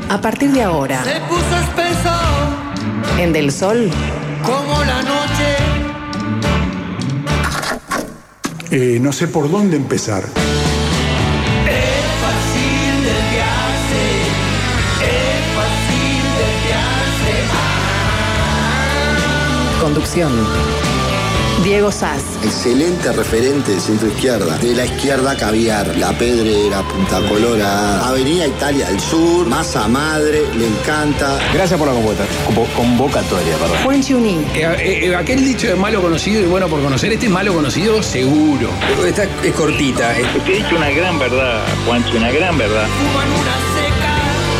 A partir de ahora, se puso espeso en Del Sol, como la noche. No sé por dónde empezar. Es fácil desviarse, es fácil desviarse. conducción. Diego Sass. Excelente referente de centro izquierda. De la izquierda Caviar, La Pedrera, Punta Colorada, Avenida Italia del Sur, Masa Madre, le encanta. Gracias por la convocatoria. Juan Chiuní. Aquel dicho de malo conocido y bueno por conocer, este es malo conocido seguro. Esta es cortita. Te he dicho una gran verdad, Juancho, una gran verdad. Fuman una seca,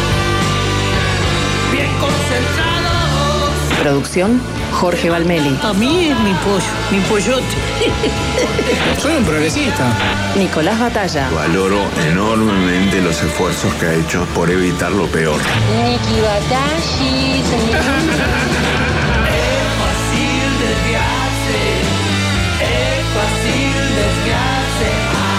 bien concentrados. Producción, Jorge Valmeli. A mí es mi pollo, mi pollote. Soy un progresista. Nicolás Batalla. Valoro enormemente los esfuerzos que ha hecho por evitar lo peor. Niki Batashi, Es fácil desviarse, es fácil desviarse.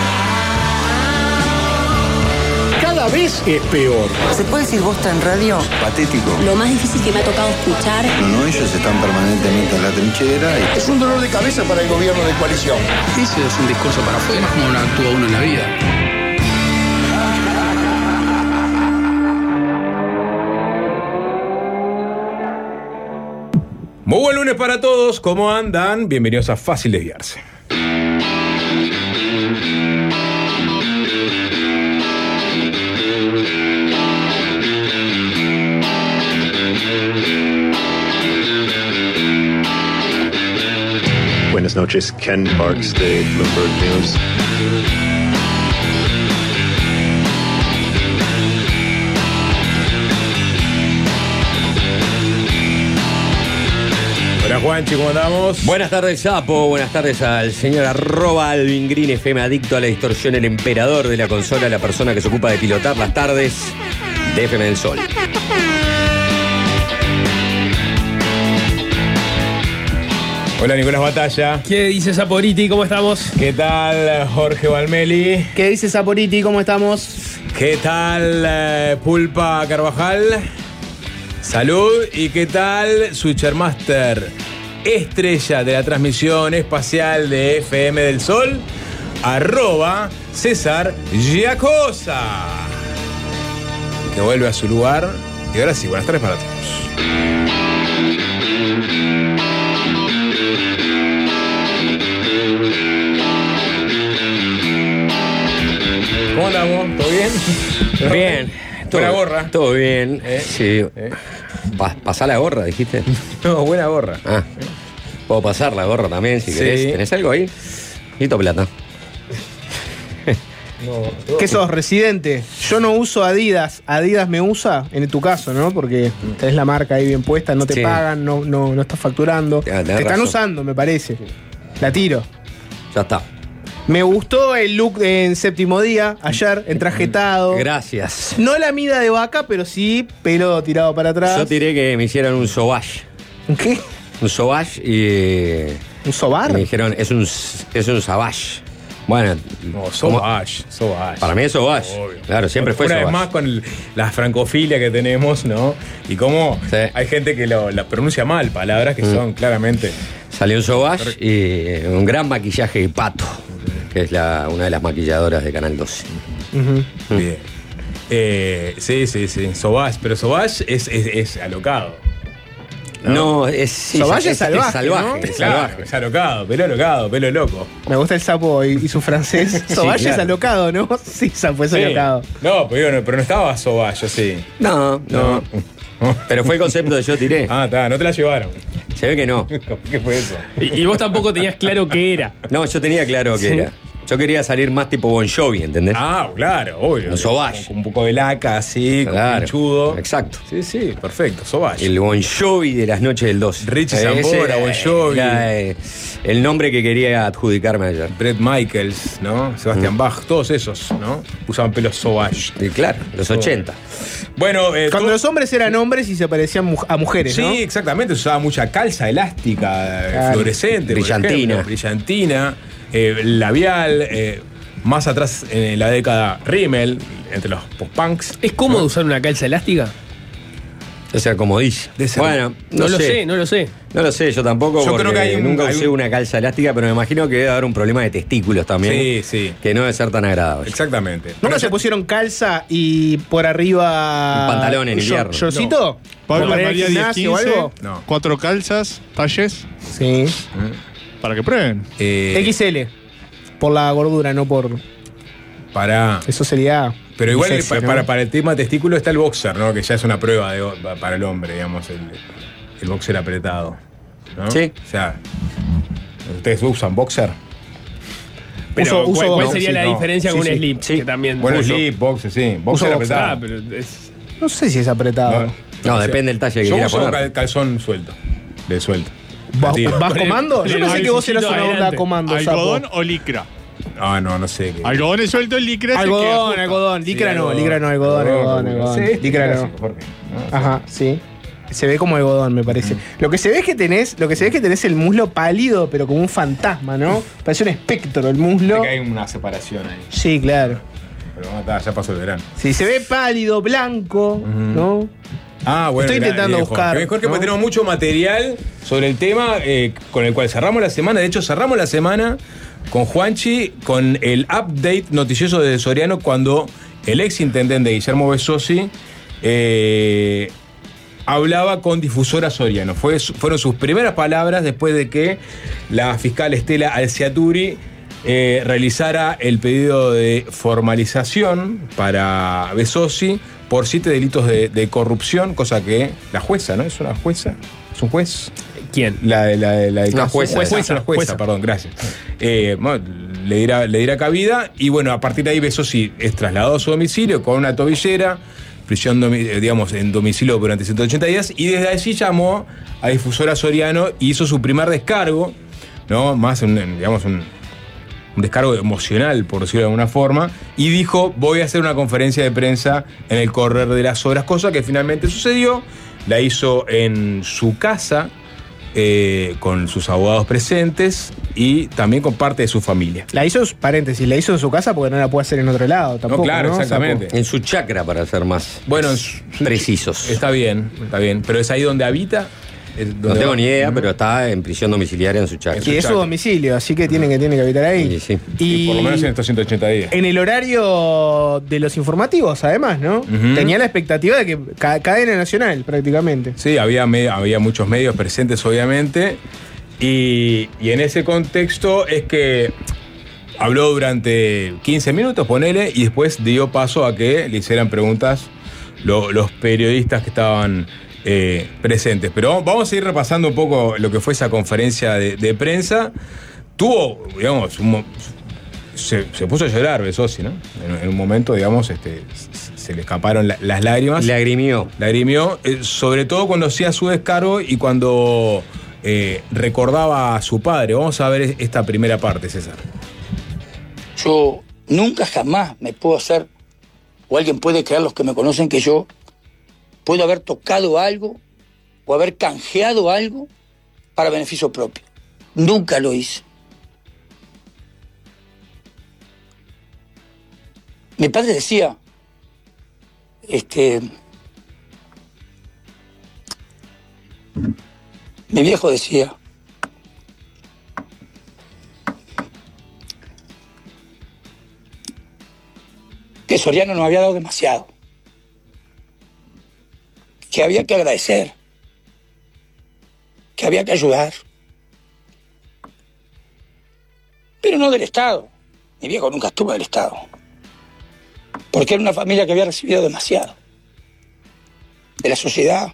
Cada vez es peor. ¿Se puede decir bosta en radio? Patético. Lo más difícil que me ha tocado escuchar. No, ellos están permanentemente en la trinchera. Es un dolor de cabeza para el gobierno de coalición. Ese es un discurso para afuera, como no actúa uno en la vida. Muy buen lunes para todos, ¿cómo andan? Bienvenidos a Fácil Desviarse. Buenas noches, Ken Parks de Bloomberg News. Hola Juanchi, ¿cómo andamos? Buenas tardes, Sapo. Buenas tardes al señor @Alvin Green FM, adicto a la distorsión, el emperador de la consola, la persona que se ocupa de pilotar las tardes de FM del Sol. Hola Nicolás Batalla. ¿Qué dice Saporiti? ¿Cómo estamos? ¿Qué tal Jorge Valmeli? ¿Qué dice Saporiti? ¿Cómo estamos? ¿Qué tal Pulpa Carvajal? Salud. ¿Y qué tal Switchermaster, estrella de la transmisión espacial de FM del Sol? @César Giacosa, que vuelve a su lugar. Y ahora sí, buenas tardes para todos. ¿Cómo andamos? ¿Todo bien? Bien. Buena gorra. Todo bien. Sí. ¿Pasá la gorra, dijiste? No, buena gorra. Ah. Puedo pasar la gorra también, si querés. ¿Tenés algo ahí? Necesito plata. No, ¿qué sos, residente? Yo no uso Adidas. Adidas me usa, en tu caso, ¿no? Porque tenés la marca ahí bien puesta, no te pagan, no estás facturando. Te están usando, me parece. La tiro. Ya está. Me gustó el look en Séptimo Día, ayer, entrajetado. Gracias. No la mida de vaca, pero sí pelo tirado para atrás. Yo tiré que me hicieran un sauvage. ¿Un qué? Un sauvage y... ¿Un sobar? Me dijeron, es un savage. Bueno, no, sauvage. Para mí es sauvage. Obvio. Claro, siempre fue sauvage. Una vez más con la francofilia que tenemos, ¿no? Y cómo hay gente que la pronuncia mal, palabras que son claramente... Salió un sauvage y un gran maquillaje de Pato, que es una de las maquilladoras de Canal 12. Bien. Sí. Sauvage, pero Sauvage es alocado. No, es salvaje, salvaje, ¿no? Es salvaje. Es alocado, pelo loco. Me gusta el Sapo y su francés. Sauvage es alocado, ¿no? Sí, Sapo es alocado. No, pero no estaba Sauvage, sí. No. Pero fue el concepto de yo tiré. Ah, está, no te la llevaron. Se ve que no. ¿Qué fue eso? Y vos tampoco tenías claro qué era. No, yo tenía claro qué era. Yo quería salir más tipo Bon Jovi, ¿entendés? Ah, claro, obvio. Un sauvage. Con un poco de laca, así, claro, chudo. Exacto. Sí, perfecto, sauvage. El Bon Jovi de las noches del 12. Richie Zambora, Bon Jovi. El nombre que quería adjudicarme ayer. Bret Michaels, ¿no? Sebastian Bach, todos esos, ¿no? Usaban pelos sauvage. Y claro, los 80. Bueno, cuando los hombres eran hombres y se parecían a mujeres, ¿no? Sí, exactamente. Se usaba mucha calza elástica, fluorescente, brillantina. Brillantina, labial, más atrás en la década Rimmel, entre los post-punks. ¿Es cómodo usar una calza elástica? O sea, comodilla. Bueno, no lo sé. No lo sé, yo tampoco. Yo creo que nunca usé una calza elástica, pero me imagino que debe haber un problema de testículos también. Sí. Que no debe ser tan agradable. Exactamente. ¿Nunca se pusieron calza y por arriba un pantalón en invierno? ¿Shortcito? No. Pablo María 10-15, o algo? No. 4 calzas, talles. Sí. Para que prueben. XL. Por la gordura, no por. Eso sería. Pero igual sexy, ¿no? para el tema testículo está el boxer, ¿no? Que ya es una prueba para el hombre, digamos, el boxer apretado, ¿no? Sí. O sea, ¿ustedes usan boxer? Pero ¿cuál sería la diferencia con un slip? Sí. Que también Bueno, slip, boxer, sí. Boxer apretado. pero es... No sé si es apretado. No, depende del talle que quieras poner. Yo poner. uso calzón suelto. De suelto. ¿Vas comando? Yo pensé que vos eras una onda comando. ¿Algodón sapo. o licra? No sé. Algodón es suelto, licra es Algodón. Licra no, algodón. Sí, Licra no. Ajá, sí. Se ve como algodón, me parece. Lo que se ve es que tenés el muslo pálido, pero como un fantasma, ¿no? Parece un espectro el muslo. Que hay una separación ahí. Sí, claro. Pero ya pasó el verano. Sí, se ve pálido, blanco, ¿no? Bueno. Estoy intentando buscar. Mejor que porque tenemos mucho material sobre el tema con el cual cerramos la semana. De hecho, cerramos la semana con Juanchi, con el update noticioso de Soriano cuando el ex intendente Guillermo Besosi hablaba con Difusora Soriano. Fueron sus primeras palabras después de que la fiscal Estela Alciaturi realizara el pedido de formalización para Besosi por 7 delitos de corrupción, cosa que la jueza, ¿no? ¿Es una jueza? ¿Es un juez? ¿Quién? La jueza, perdón, gracias. Le dirá cabida y bueno, a partir de ahí Besosi es trasladado a su domicilio con una tobillera, prisión en domicilio durante 180 días y desde allí llamó a Difusora Soriano y hizo su primer descargo, ¿no? Más un descargo emocional, por decirlo de alguna forma, y dijo, voy a hacer una conferencia de prensa en el correr de las horas, cosa que finalmente sucedió. La hizo en su casa, con sus abogados presentes y también con parte de su familia. La hizo en su casa porque no la puede hacer en otro lado tampoco. No, claro, exactamente. En su chacra, para ser más precisos. Está bien, pero es ahí donde habita. No tengo ni idea, pero está en prisión domiciliaria en su chacra. Y es su domicilio, así que tiene que habitar ahí. Sí. Y por lo menos en estos 180 días. En el horario de los informativos, además, ¿no? Tenía la expectativa de que cadena nacional, prácticamente. Sí, había muchos medios presentes, obviamente. Y en ese contexto es que habló durante 15 minutos, ponele, y después dio paso a que le hicieran preguntas los periodistas que estaban presentes. Pero vamos a ir repasando un poco lo que fue esa conferencia de prensa. Tuvo, digamos, se puso a llorar Besosi, ¿no? En un momento, digamos, se le escaparon las lágrimas. Lagrimió, sobre todo cuando hacía su descargo y cuando recordaba a su padre. Vamos a ver esta primera parte, César. Yo nunca jamás me puedo hacer, o alguien puede creer, los que me conocen, que yo puedo haber tocado algo o haber canjeado algo para beneficio propio. Nunca lo hice. Mi padre decía, mi viejo decía, que Soriano nos había dado demasiado, que había que agradecer, que había que ayudar, pero no del Estado. Mi viejo nunca estuvo del Estado, porque era una familia que había recibido demasiado de la sociedad.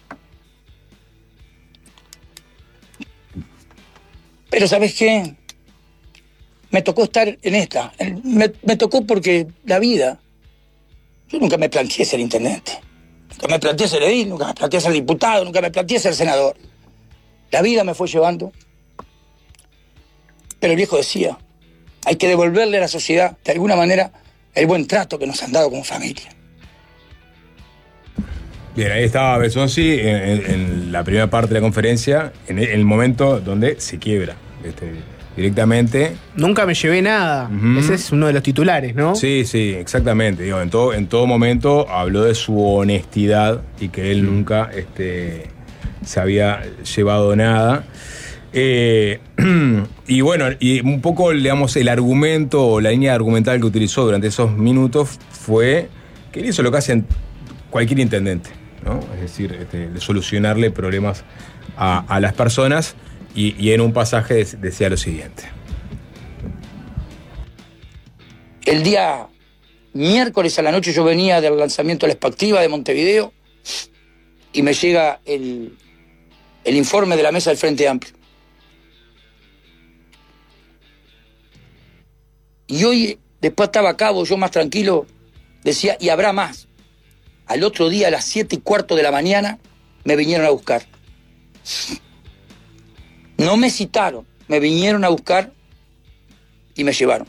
Pero ¿sabes qué? Me tocó estar en esta. Me tocó porque la vida. Yo nunca me planteé ser intendente. Nunca me planteé ser edil, nunca me planteé ser diputado, nunca me planteé ser senador. La vida me fue llevando. Pero el viejo decía, hay que devolverle a la sociedad, de alguna manera, el buen trato que nos han dado como familia. Bien, ahí estaba Besosi en la primera parte de la conferencia, en el momento donde se quiebra directamente. Nunca me llevé nada. Ese es uno de los titulares, ¿no? Sí, exactamente. Digo, en todo momento habló de su honestidad y que él nunca se había llevado nada. Y bueno, y un poco, digamos, el argumento o la línea argumental que utilizó durante esos minutos fue que él hizo lo que hace cualquier intendente, ¿no? Es decir, solucionarle problemas a las personas, y en un pasaje decía lo siguiente. El día miércoles a la noche yo venía del lanzamiento de la Espactiva de Montevideo y me llega el informe de la mesa del Frente Amplio. Y hoy, después estaba a cabo, yo más tranquilo, decía, y habrá más. Al otro día, a las 7:15 de la mañana, me vinieron a buscar. No me citaron, me vinieron a buscar y me llevaron.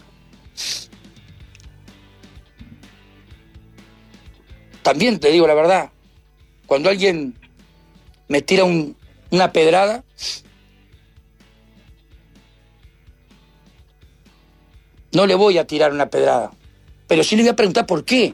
También te digo la verdad, cuando alguien me tira una pedrada, no le voy a tirar una pedrada, pero sí le voy a preguntar por qué.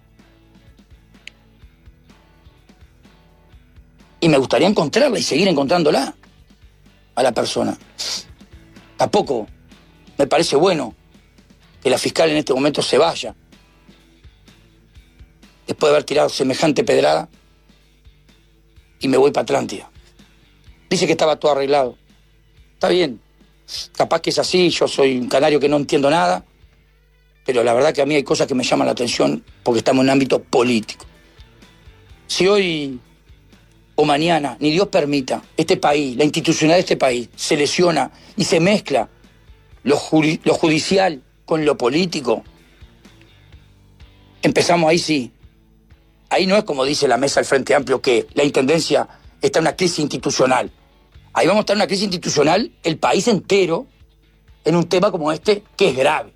Y me gustaría encontrarla y seguir encontrándola a la persona. Tampoco me parece bueno que la fiscal en este momento se vaya después de haber tirado semejante pedrada, y me voy para Atlántida. Dice que estaba todo arreglado. Está bien. Capaz que es así, yo soy un canario que no entiendo nada, pero la verdad que a mí hay cosas que me llaman la atención porque estamos en un ámbito político. Si hoy o mañana, ni Dios permita, este país, la institucionalidad de este país, se lesiona y se mezcla lo judicial con lo político, empezamos ahí sí. Ahí no es como dice la mesa del Frente Amplio, que la Intendencia está en una crisis institucional. Ahí vamos a estar en una crisis institucional el país entero en un tema como este, que es grave.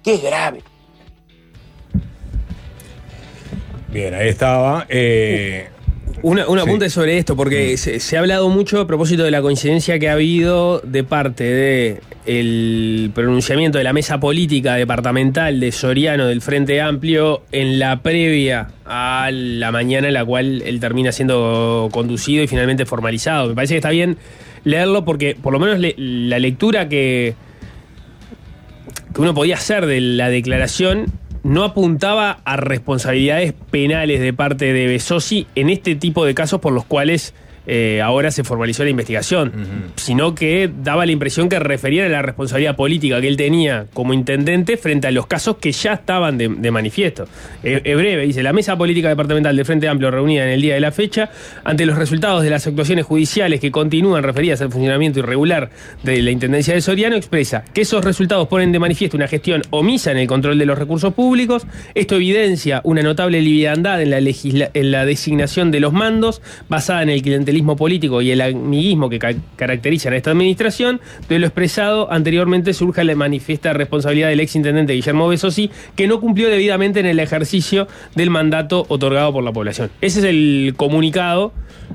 Bien, ahí estaba. Un apunte sobre esto, porque se ha hablado mucho a propósito de la coincidencia que ha habido de parte de el pronunciamiento de la mesa política departamental de Soriano del Frente Amplio en la previa a la mañana en la cual él termina siendo conducido y finalmente formalizado. Me parece que está bien leerlo porque por lo menos la lectura que uno podía hacer de la declaración no apuntaba a responsabilidades penales de parte de Besosi en este tipo de casos por los cuales ahora se formalizó la investigación, sino que daba la impresión que refería a la responsabilidad política que él tenía como intendente frente a los casos que ya estaban de manifiesto. Es breve, dice: la mesa política departamental del Frente Amplio reunida en el día de la fecha, ante los resultados de las actuaciones judiciales que continúan referidas al funcionamiento irregular de la Intendencia de Soriano, expresa que esos resultados ponen de manifiesto una gestión omisa en el control de los recursos públicos. Esto evidencia una notable liviandad en la designación de los mandos, basada en el clientelismo político y el amiguismo que caracterizan a esta administración. De lo expresado anteriormente surge la manifiesta responsabilidad del exintendente Guillermo Besosi, que no cumplió debidamente en el ejercicio del mandato otorgado por la población. Ese es el comunicado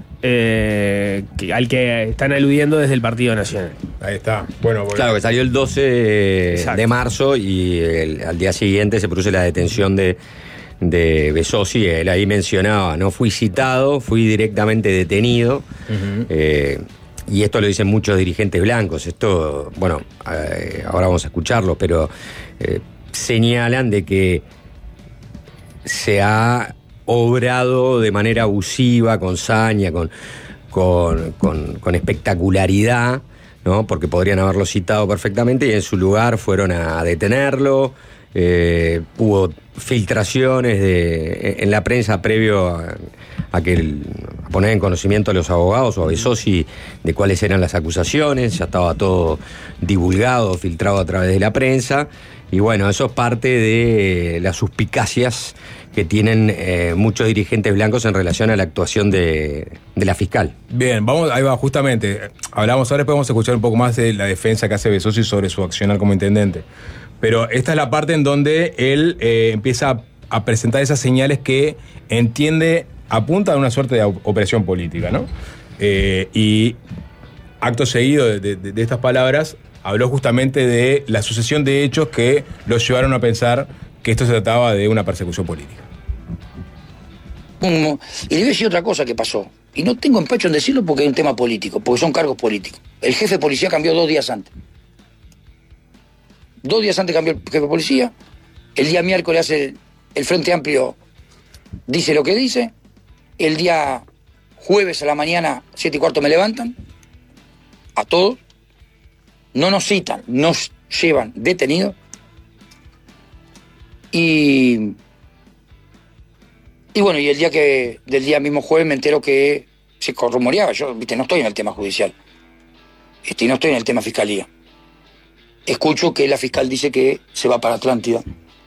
al que están aludiendo desde el Partido Nacional. Ahí está. Bueno, claro, que salió el 12 de marzo y al día siguiente se produce la detención de Besosi. Él ahí mencionaba: no fui citado, fui directamente detenido. Y esto lo dicen muchos dirigentes blancos. Esto, bueno, ahora vamos a escucharlo, pero señalan de que se ha obrado de manera abusiva, con saña, con espectacularidad, ¿no? Porque podrían haberlo citado perfectamente y en su lugar fueron a detenerlo. Hubo filtraciones en la prensa previo a poner en conocimiento a los abogados o a Besosi de cuáles eran las acusaciones. Ya estaba todo divulgado, filtrado a través de la prensa, y bueno, eso es parte de las suspicacias que tienen muchos dirigentes blancos en relación a la actuación de la fiscal. Bien, vamos, ahí va, justamente. Hablamos ahora, después vamos a escuchar un poco más de la defensa que hace Besosi sobre su accionar como intendente. Pero esta es la parte en donde él empieza a presentar esas señales que entiende, apunta a una suerte de operación política, ¿no? Y acto seguido de estas palabras, habló justamente de la sucesión de hechos que los llevaron a pensar que esto se trataba de una persecución política. Y le voy a decir otra cosa que pasó. Y no tengo empacho en decirlo porque es un tema político, porque son cargos políticos. El jefe de policía cambió 2 días antes. 2 días antes cambió el jefe de policía. El día miércoles hace el Frente Amplio, dice lo que dice. El día jueves a la mañana, 7:15, me levantan. A todos. No nos citan, nos llevan detenidos. Y bueno, y del día mismo jueves me entero que se rumoreaba. Yo, viste, no estoy en el tema judicial. Y no estoy en el tema fiscalía. Escucho que la fiscal dice que se va para Atlántida.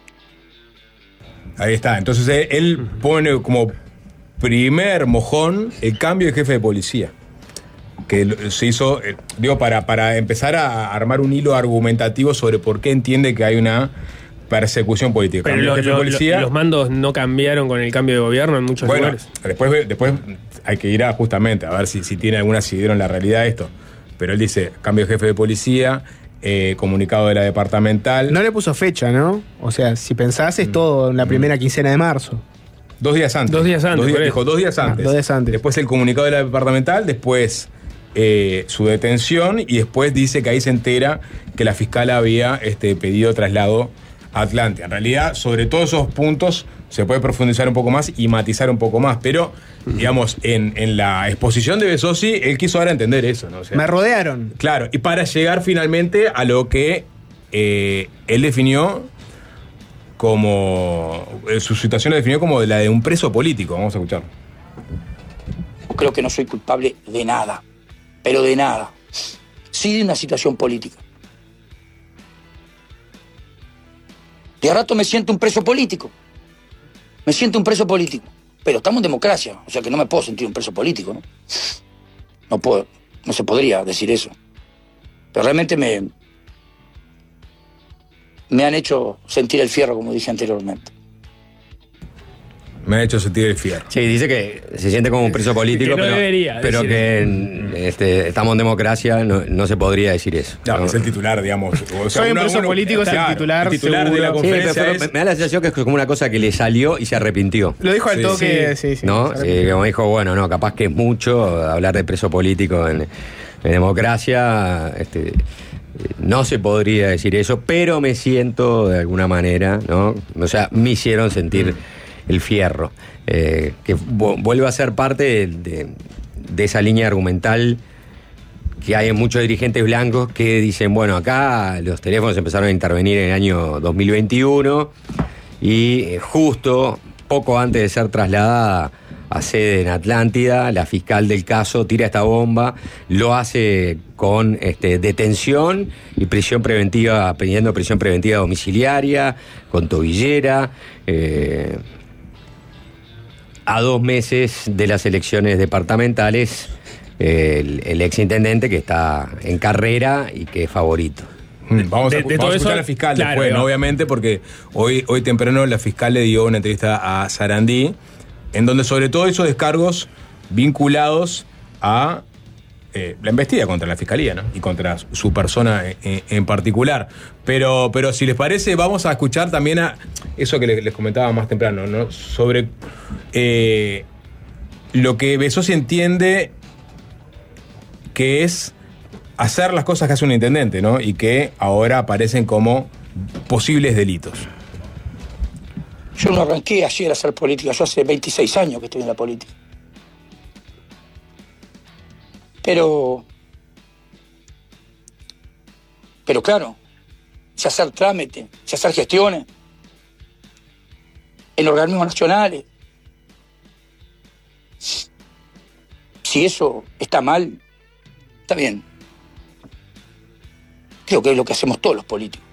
Ahí está. Entonces él pone como primer mojón el cambio de jefe de policía. Que se hizo, digo, para empezar a armar un hilo argumentativo sobre por qué entiende que hay una persecución política. Pero los mandos no cambiaron con el cambio de gobierno en muchos lugares. Después hay que ir justamente a ver si tiene alguna asidero en la realidad esto. Pero él dice, cambio de jefe de policía, comunicado de la departamental. No le puso fecha, ¿no? O sea, si pensás es todo en la primera quincena de marzo. 2 días antes. 2 días antes. Dijo 2 días antes. 2 días antes. Después el comunicado de la departamental, después su detención y después dice que ahí se entera que la fiscal había pedido traslado a Atlántida. En realidad, sobre todos esos puntos se puede profundizar un poco más y matizar un poco más, pero, digamos, en la exposición de Besosi, él quiso dar a entender eso, ¿no? O sea, me rodearon. Claro, y para llegar finalmente a lo que él definió como, su situación la definió como la de un preso político. Vamos a escuchar. Creo que no soy culpable de nada, pero de nada. Sí de una situación política. De a rato me siento un preso político. Me siento un preso político. Pero estamos en democracia, o sea que no me puedo sentir un preso político, ¿no? No puedo, no se podría decir eso. Pero realmente me han hecho sentir el fierro, como dije anteriormente. Me ha hecho sentir el fierro. Sí, dice que se siente como un preso político, pero que estamos en democracia, no se podría decir eso. No, es el titular, digamos. O sea, soy un preso político, es el titular. El titular de la conferencia. Me da la sensación que es como una cosa que le salió y se arrepintió. Lo dijo al toque, sí. ¿No? Como dijo, bueno, no, capaz que es mucho hablar de preso político en democracia. No se podría decir eso, pero me siento de alguna manera, ¿no? O sea, me hicieron sentir el fierro, que vuelve a ser parte de esa línea argumental que hay en muchos dirigentes blancos que dicen, bueno, acá los teléfonos empezaron a intervenir en el año 2021 y justo poco antes de ser trasladada a sede en Atlántida, la fiscal del caso tira esta bomba, lo hace con detención y prisión preventiva, pidiendo prisión preventiva domiciliaria, con tobillera, a 2 meses de las elecciones departamentales, el exintendente que está en carrera y que es favorito. Vamos a escuchar a la fiscal después, ¿no? Obviamente, porque hoy temprano la fiscal le dio una entrevista a Sarandí, en donde sobre todo hizo descargos vinculados a la embestida contra la fiscalía, ¿no? Y contra su persona en particular. Pero si les parece, vamos a escuchar también a eso que les comentaba más temprano, ¿no? Sobre lo que Besosi entiende que es hacer las cosas que hace un intendente, ¿no? Y que ahora aparecen como posibles delitos. Yo no arranqué ayer a hacer política, yo hace 26 años que estoy en la política. Pero claro, sé hacer trámites, sé hacer gestiones en organismos nacionales. Si eso está mal, está bien. Creo que es lo que hacemos todos los políticos.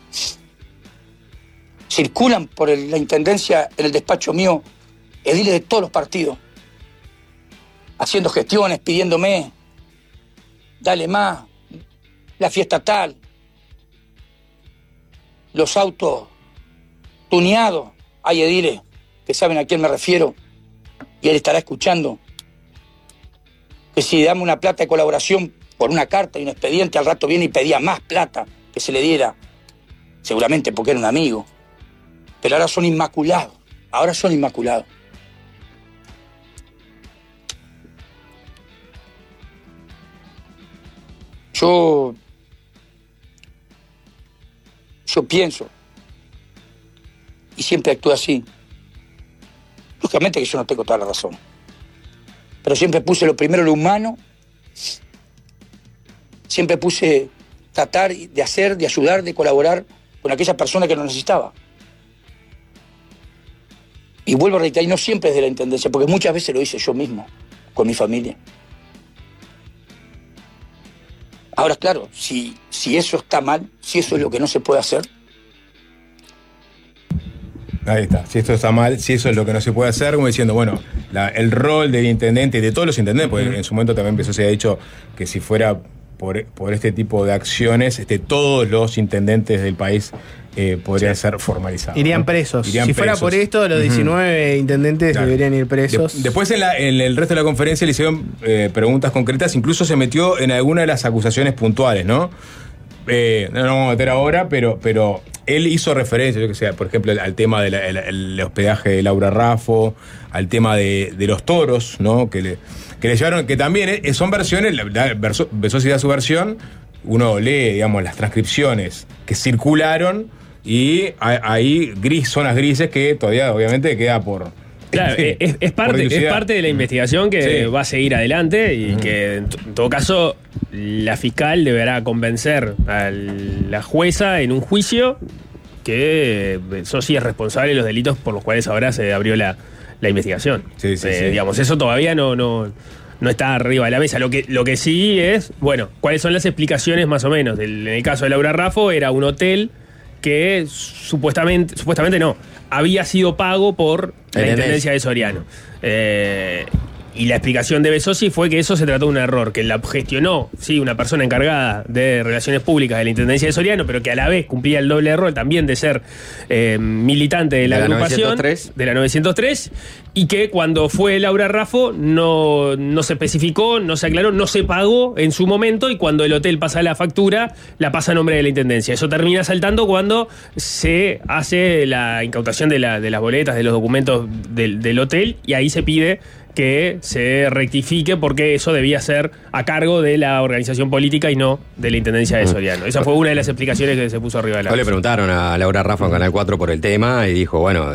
Circulan por la intendencia, en el despacho mío, ediles de todos los partidos, haciendo gestiones, pidiéndome, dale más, la fiesta tal, los autos tuneados. Hay ediles que saben a quién me refiero y él estará escuchando. Que si dame una plata de colaboración por una carta y un expediente, al rato viene y pedía más plata que se le diera, seguramente porque era un amigo. Pero ahora son inmaculados, Yo pienso, y siempre actúo así. Lógicamente que yo no tengo toda la razón, pero siempre puse lo primero lo humano, siempre puse tratar de hacer, de ayudar, de colaborar con aquella persona que lo necesitaba. Y vuelvo a reiterar, y no siempre es de la Intendencia, porque muchas veces lo hice yo mismo, con mi familia. Ahora, claro, si eso está mal, si eso es lo que no se puede hacer. Ahí está, si esto está mal, si eso es lo que no se puede hacer, como diciendo, bueno, el rol del intendente y de todos los intendentes, porque en su momento también se ha dicho que si fuera por este tipo de acciones, todos los intendentes del país podrían ser formalizados. Irían presos. Si fuera por esto, los 19 intendentes deberían ir presos. Después en el resto de la conferencia le hicieron preguntas concretas, incluso se metió en alguna de las acusaciones puntuales, ¿no? No nos vamos a meter ahora, pero él hizo referencia, yo que sé, por ejemplo, al tema del hospedaje de Laura Raffo, al tema de los toros, ¿no? Que le llevaron, que también son versiones, Besosi da su versión, uno lee, digamos, las transcripciones que circularon y hay zonas grises que todavía obviamente queda por... Claro, es parte de la investigación que va a seguir adelante y que en todo caso la fiscal deberá convencer a la jueza en un juicio que Besosi es responsable de los delitos por los cuales ahora se abrió la investigación. Digamos, eso todavía no está arriba de la mesa. Lo que sí es, bueno, cuáles son las explicaciones más o menos. En el caso de Laura Raffo era un hotel que supuestamente no, había sido pago por la Intendencia de Soriano. Y la explicación de Besosi fue que eso se trató de un error, que la gestionó, una persona encargada de relaciones públicas de la Intendencia de Soriano, pero que a la vez cumplía el doble rol también de ser militante de la agrupación, de la 903, y que cuando fue Laura Raffo no se especificó, no se aclaró, no se pagó en su momento, y cuando el hotel pasa la factura, la pasa a nombre de la Intendencia. Eso termina saltando cuando se hace la incautación de las boletas, de los documentos del hotel, y ahí se pide que se rectifique porque eso debía ser a cargo de la organización política y no de la Intendencia de Soriano. Esa fue una de las explicaciones que se puso arriba de la mesa. Le preguntaron a Laura Raffo en Canal 4 por el tema y dijo, bueno,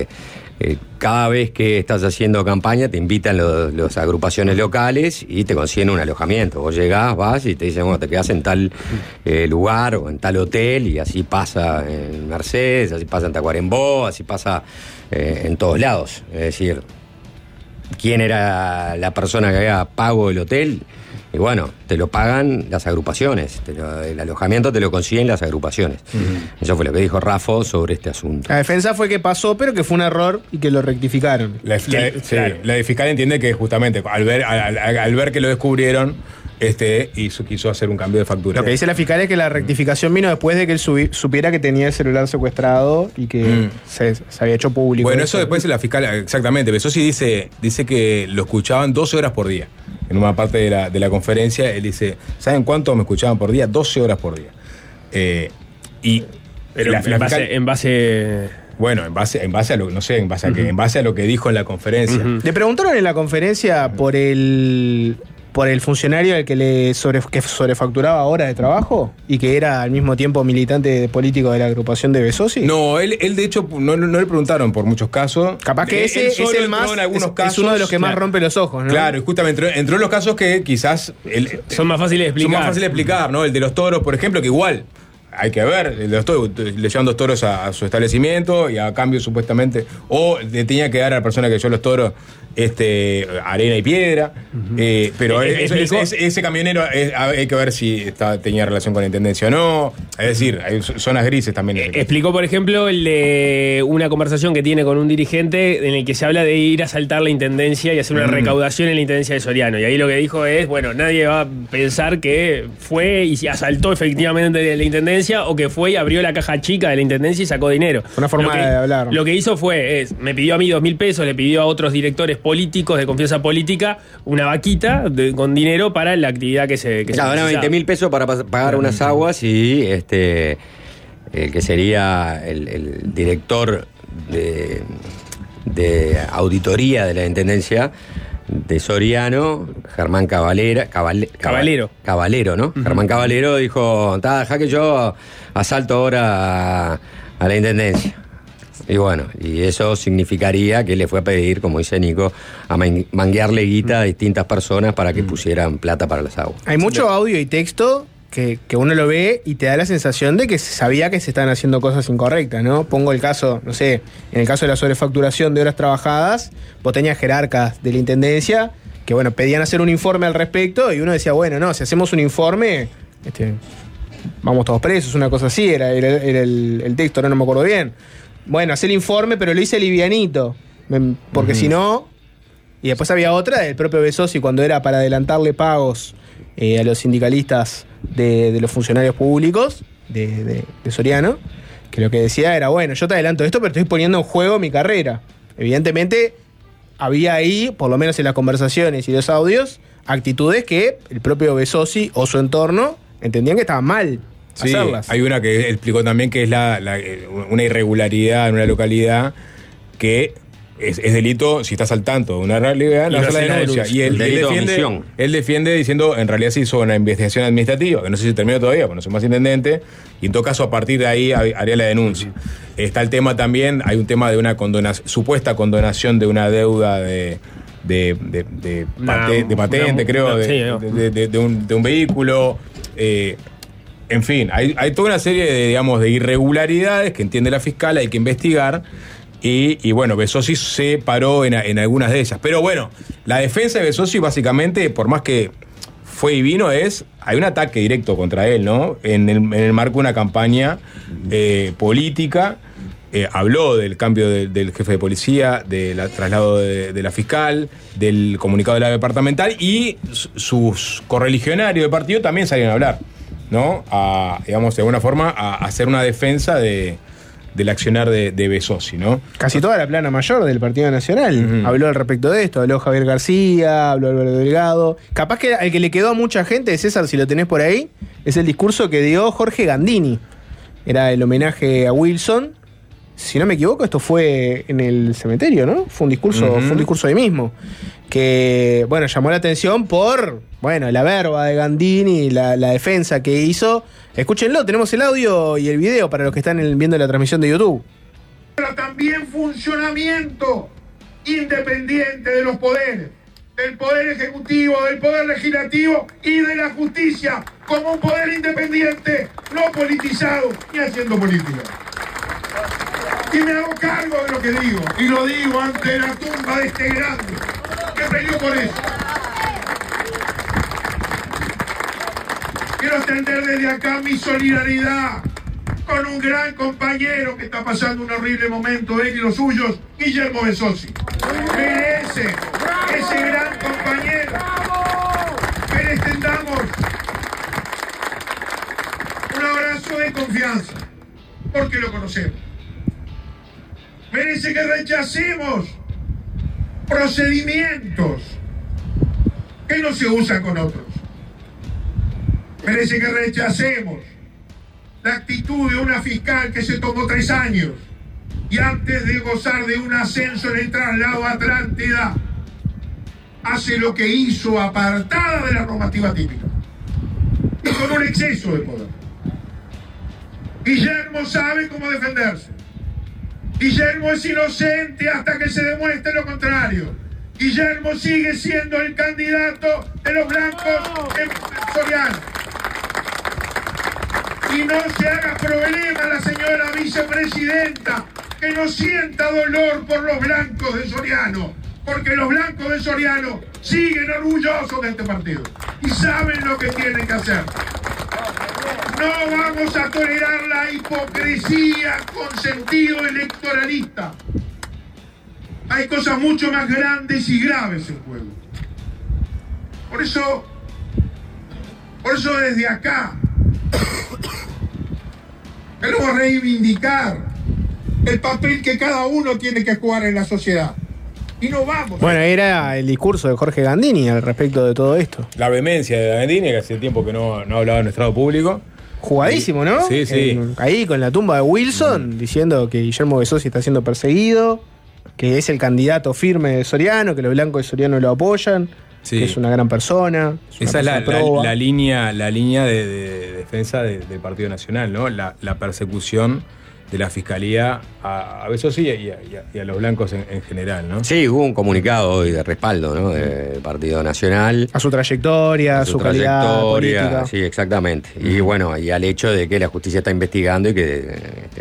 cada vez que estás haciendo campaña te invitan las agrupaciones locales y te consiguen un alojamiento. Vos llegás, vas y te dicen, bueno, te quedás en tal lugar o en tal hotel, y así pasa en Mercedes, así pasa en Tacuarembó, así pasa en todos lados. Es decir, quién era la persona que había pago el hotel, y bueno, te lo pagan las agrupaciones, el alojamiento te lo consiguen las agrupaciones. Eso fue lo que dijo Raffo sobre este asunto. La defensa fue que pasó, pero que fue un error y que lo rectificaron. La fiscal entiende que justamente al ver que lo descubrieron, quiso hacer un cambio de factura. Lo que dice la fiscal es que la rectificación vino después de que él supiera que tenía el celular secuestrado y que se había hecho público. Bueno, eso después la fiscal, exactamente. Besosi dice que lo escuchaban 12 horas por día. En una parte de la conferencia, él dice, ¿saben cuánto me escuchaban por día? 12 horas por día. Pero en base... Bueno, en base a lo, no sé, en base a lo que dijo en la conferencia. Le preguntaron en la conferencia por el funcionario al que que sobrefacturaba horas de trabajo y que era al mismo tiempo militante político de la agrupación de Besosi. No, él de hecho no le preguntaron por muchos casos. Capaz que ese es el más, es uno de los que más rompe los ojos, ¿no? Claro, y justamente entró en los casos que quizás son más fáciles de explicar. ¿No? El de los toros, por ejemplo, que igual hay que ver, le llevan 2 toros a su establecimiento y a cambio supuestamente, o le tenía que dar a la persona que llevó los toros arena y piedra, pero ese camionero hay que ver si tenía relación con la intendencia o no. Es decir, hay zonas grises también. Explicó, por ejemplo, una conversación que tiene con un dirigente en el que se habla de ir a asaltar la intendencia y hacer una recaudación en la intendencia de Soriano. Y ahí lo que dijo es, bueno, nadie va a pensar que fue y asaltó efectivamente la intendencia intendencia o que fue y abrió la caja chica de la intendencia y sacó dinero. Una forma de hablar. Lo que hizo me pidió a mí 2.000 pesos, le pidió a otros directores políticos de confianza política una vaquita con dinero para la actividad que se Claro, 20.000 pesos para pagar unas aguas y el que sería el director de auditoría de la intendencia de Soriano, Germán Caballero, ¿no? Germán Caballero dijo, deja que yo asalto ahora a la intendencia. Y bueno, y eso significaría que le fue a pedir, como dice Nico, a manguearle guita a distintas personas para que pusieran plata para las aguas. Hay mucho audio y texto que uno lo ve y te da la sensación de que se sabía que se están haciendo cosas incorrectas, ¿no? Pongo el caso, no sé, en el caso de la sobrefacturación de horas trabajadas, vos tenías jerarcas de la intendencia que, bueno, pedían hacer un informe al respecto y uno decía, bueno, no, si hacemos un informe, vamos todos presos, una cosa así, era el texto, no me acuerdo bien. Bueno, hacé el informe, pero lo hice livianito, porque si no... Y después había otra del propio Besosi cuando era para adelantarle pagos a los sindicalistas de los funcionarios públicos de Soriano, que lo que decía era, bueno, yo te adelanto esto, pero estoy poniendo en juego mi carrera. Evidentemente, había ahí, por lo menos en las conversaciones y los audios, actitudes que el propio Besosi o su entorno entendían que estaban mal hacerlas. Hay una que explicó también que es una irregularidad en una localidad que es delito si estás al tanto de una realidad, no hacer la denuncia. Y él defiende diciendo, en realidad se hizo una investigación administrativa, que no sé si terminó todavía, porque no soy más intendente, y en todo caso a partir de ahí haría la denuncia. Está el tema también, hay un tema de una supuesta condonación de una deuda de patente, creo, de un vehículo. En fin, hay toda una serie de irregularidades que entiende la fiscal, hay que investigar. Y bueno, Besosi se paró en algunas de ellas. Pero bueno, la defensa de Besosi básicamente, por más que fue y vino, hay un ataque directo contra él, ¿no? En el marco de una campaña política. Habló del cambio del jefe de policía, del traslado de la fiscal, del comunicado de la departamental, y sus correligionarios de partido también salieron a hablar, ¿no? Digamos, de alguna forma, a hacer una defensa del accionar de Besosi, ¿no? Casi toda la plana mayor del Partido Nacional habló al respecto de esto. Habló Javier García, habló Álvaro Delgado. Capaz que al que le quedó a mucha gente, César, si lo tenés por ahí, es el discurso que dio Jorge Gandini. Era el homenaje a Wilson. Si no me equivoco, esto fue en el cementerio, ¿no? Fue un discurso ahí mismo. Que, bueno, llamó la atención por, bueno, la verba de Gandini, la defensa que hizo. Escúchenlo, tenemos el audio y el video para los que están viendo la transmisión de YouTube. Pero también funcionamiento independiente de los poderes, del poder ejecutivo, del poder legislativo y de la justicia, como un poder independiente, no politizado ni haciendo política. Y me hago cargo de lo que digo, y lo digo ante la tumba de este grande que peleó por eso. Quiero extender desde acá mi solidaridad con un gran compañero que está pasando un horrible momento, él y los suyos, Guillermo Besosi. Merece ese gran compañero que le extendamos un abrazo de confianza, porque lo conocemos. Merece que rechacemos procedimientos que no se usan con otros. Merece que rechacemos la actitud de una fiscal que se tomó 3 años y antes de gozar de un ascenso en el traslado a Atlántida, hace lo que hizo apartada de la normativa típica y con un exceso de poder. Guillermo sabe cómo defenderse. Guillermo es inocente hasta que se demuestre lo contrario. Guillermo sigue siendo el candidato de los blancos en Soriano. Y no se haga problema la señora vicepresidenta, que no sienta dolor por los blancos de Soriano, porque los blancos de Soriano siguen orgullosos de este partido y saben lo que tienen que hacer. No vamos a tolerar la hipocresía con sentido electoralista. Hay cosas mucho más grandes y graves en juego. Por eso desde acá Queremos reivindicar el papel que cada uno tiene que jugar en la sociedad. Y no vamos. Bueno, era el discurso de Jorge Gandini al respecto de todo esto. La vehemencia de Gandini, que hace tiempo que no hablaba en nuestro público. Jugadísimo, ¿no? Sí, sí. Ahí con la tumba de Wilson, diciendo que Guillermo Besosi está siendo perseguido, que es el candidato firme de Soriano, que los blancos de Soriano lo apoyan, que es una gran persona. Esa es la línea de defensa del Partido Nacional, ¿no? La persecución de la Fiscalía a Besosi y a los blancos en general, ¿no? Sí, hubo un comunicado hoy de respaldo, ¿no? Del Partido Nacional. A su trayectoria, a su calidad política. Sí, exactamente. Y bueno, y al hecho de que la justicia está investigando y que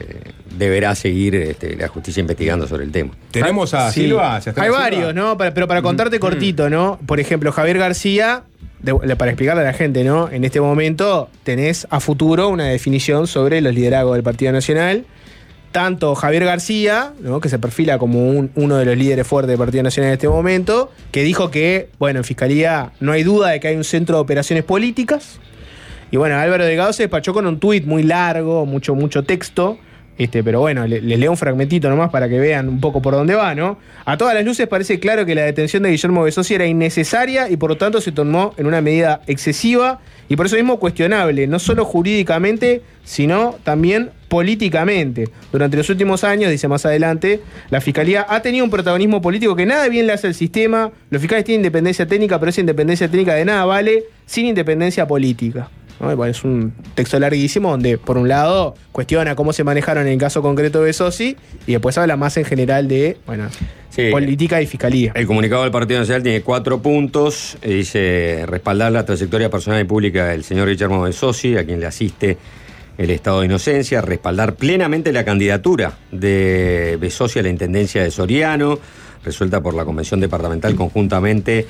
deberá seguir la justicia investigando sobre el tema. Tenemos a Silva. Hay varios, ¿no? Pero para contarte cortito, ¿no? Por ejemplo, Javier García, para explicarle a la gente, ¿no? En este momento tenés a futuro una definición sobre los liderazgos del Partido Nacional. Tanto Javier García, ¿no? Que se perfila como uno de los líderes fuertes del Partido Nacional en este momento, que dijo que, bueno, en Fiscalía no hay duda de que hay un centro de operaciones políticas. Y bueno, Álvaro Delgado se despachó con un tuit muy largo, mucho texto. Pero bueno, les leo un fragmentito nomás para que vean un poco por dónde va, ¿no? A todas las luces parece claro que la detención de Guillermo Besosi era innecesaria y por lo tanto se tomó en una medida excesiva y por eso mismo cuestionable, no solo jurídicamente, sino también políticamente. Durante los últimos años, dice más adelante, la Fiscalía ha tenido un protagonismo político que nada bien le hace al sistema. Los fiscales tienen independencia técnica, pero esa independencia técnica de nada vale sin independencia política. ¿No? Bueno, es un texto larguísimo donde, por un lado, cuestiona cómo se manejaron en el caso concreto de Besosi y después habla más en general de política y fiscalía. El comunicado del Partido Nacional tiene 4 puntos. Dice respaldar la trayectoria personal y pública del señor Guillermo Besosi, a quien le asiste el estado de inocencia, respaldar plenamente la candidatura de Besosi a la intendencia de Soriano, resuelta por la Convención Departamental conjuntamente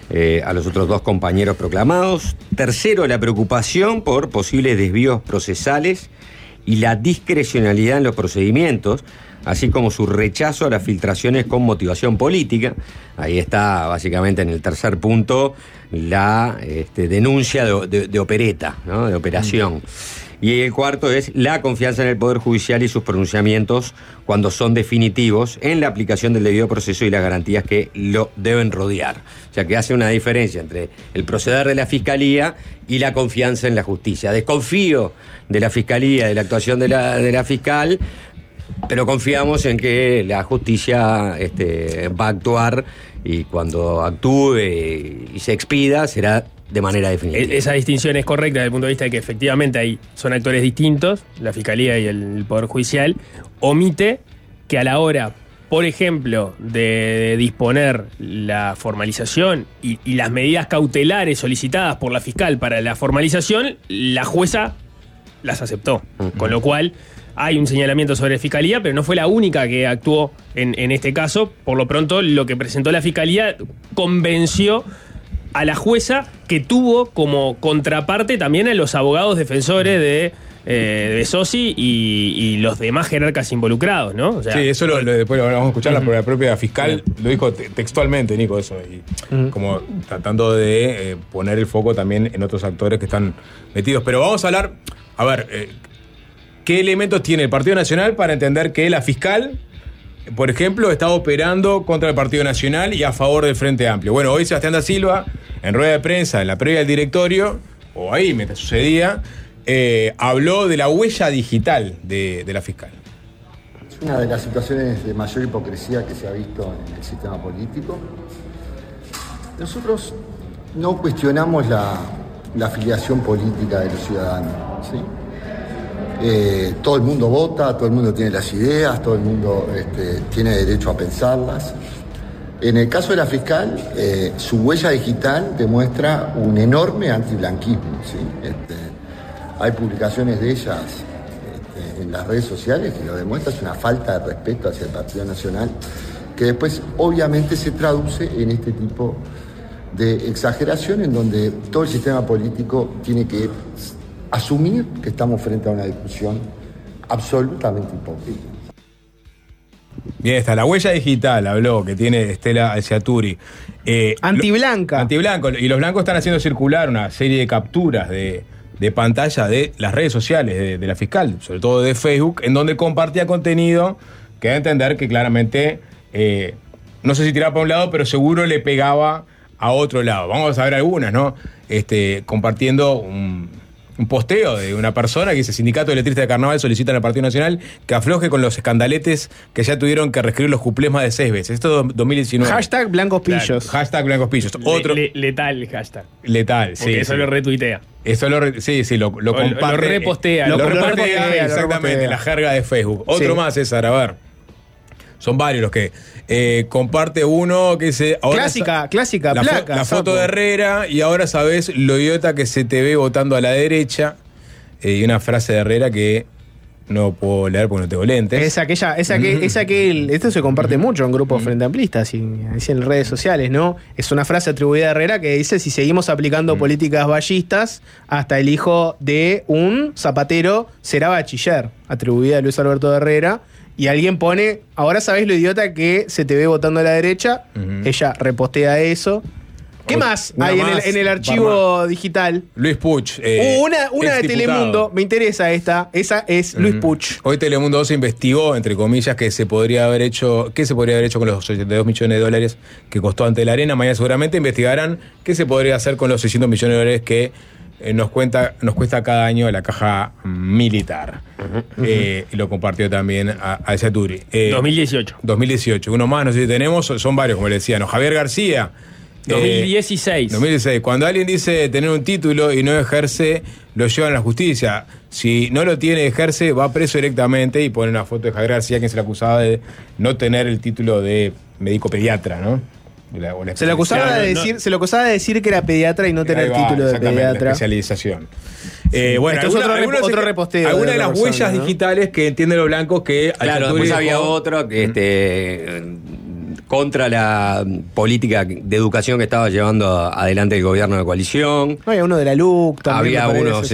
a los otros 2 compañeros proclamados. Tercero, la preocupación por posibles desvíos procesales y la discrecionalidad en los procedimientos, así como su rechazo a las filtraciones con motivación política. Ahí está básicamente en el tercer punto la denuncia de opereta, ¿no? De operación. Y el cuarto es la confianza en el Poder Judicial y sus pronunciamientos cuando son definitivos en la aplicación del debido proceso y las garantías que lo deben rodear. O sea que hace una diferencia entre el proceder de la Fiscalía y la confianza en la justicia. Desconfío de la Fiscalía, de la actuación de la fiscal, pero confiamos en que la justicia va a actuar y cuando actúe y se expida será de manera definitiva. Esa distinción es correcta desde el punto de vista de que efectivamente son actores distintos, la Fiscalía y el Poder Judicial. Omite que a la hora, por ejemplo, de disponer la formalización y las medidas cautelares solicitadas por la fiscal para la formalización, la jueza las aceptó. Con lo cual hay un señalamiento sobre la Fiscalía, pero no fue la única que actuó en este caso. Por lo pronto, lo que presentó la Fiscalía convenció a la jueza, que tuvo como contraparte también a los abogados defensores de Besosi y los demás jerarcas involucrados, ¿no? O sea, sí, eso después lo vamos a escuchar, la propia fiscal lo dijo textualmente, Nico, eso, y como tratando de poner el foco también en otros actores que están metidos. Pero vamos a hablar, a ver, ¿qué elementos tiene el Partido Nacional para entender que la fiscal, por ejemplo, está operando contra el Partido Nacional y a favor del Frente Amplio? Bueno, hoy Sebastián da Silva, en rueda de prensa, en la previa del directorio, o ahí mientras sucedía, habló de la huella digital de la fiscal. Es una de las situaciones de mayor hipocresía que se ha visto en el sistema político. Nosotros no cuestionamos la afiliación política de los ciudadanos, ¿sí? Todo el mundo vota, todo el mundo tiene las ideas, todo el mundo tiene derecho a pensarlas. En el caso de la fiscal, su huella digital demuestra un enorme antiblanquismo, ¿sí? Hay publicaciones de ellas en las redes sociales que lo demuestran, es una falta de respeto hacia el Partido Nacional, que después obviamente se traduce en este tipo de exageración en donde todo el sistema político tiene que asumir que estamos frente a una discusión absolutamente hipócrita. Bien, está la huella digital, habló, que tiene Estela Alciaturi. Antiblanca. Antiblanco. Y los blancos están haciendo circular una serie de capturas de de pantalla de las redes sociales de la fiscal, sobre todo de Facebook, en donde compartía contenido que da a entender que claramente, no sé si tiraba para un lado, pero seguro le pegaba a otro lado. Vamos a ver algunas, ¿no? Compartiendo un posteo de una persona que dice: Sindicato de Letristas de Carnaval solicitan al Partido Nacional que afloje con los escandaletes que ya tuvieron que reescribir los cuplés más de 6 veces. Esto es 2019. Hashtag blancos pillos. Claro, hashtag blancos pillos. Otro. Letal el hashtag. Letal, sí. Porque eso lo retuitea. Eso lo comparte. Lo repostea. Lo repostea, exactamente, la jerga de Facebook. Otro más, César, a ver. Son varios los que comparte uno que dice... Clásica placa. La foto de Herrera, y ahora sabes lo idiota que se te ve votando a la derecha. Y una frase de Herrera que no puedo leer porque no tengo lentes. Esto se comparte mucho en grupos frente amplistas y en redes sociales, ¿no? Es una frase atribuida a Herrera que dice: si seguimos aplicando políticas vallistas, hasta el hijo de un zapatero será bachiller, atribuida a Luis Alberto Herrera. Y alguien pone: ahora sabés lo idiota que se te ve votando a la derecha. Ella repostea eso. ¿Qué más hay en el archivo digital? Luis Puch. Una de Telemundo, me interesa esta. Esa es Luis Puch. Hoy Telemundo 2 investigó, entre comillas, qué se podría haber hecho con los 82 millones de dólares que costó ante la Arena. Mañana seguramente investigarán qué se podría hacer con los 600 millones de dólares que nos cuesta cada año la caja militar. Y lo compartió también a Yaturi. 2018. Uno más, no sé si tenemos, son varios, como le decía, ¿no? Javier García. 2016. Cuando alguien dice tener un título y no ejerce, lo llevan a la justicia. Si no lo tiene, ejerce, va preso directamente, y pone una foto de Javier García, quien se le acusaba de no tener el título de médico pediatra, ¿no? Se le acusaba de decir que era pediatra y no tener el título de pediatra. La especialización. Bueno, esto es otro reposteo. Alguna de las huellas digitales que entienden los blancos que... Claro, después había otro que contra la política de educación que estaba llevando adelante el gobierno de coalición. Había uno de la LUC también. Había unos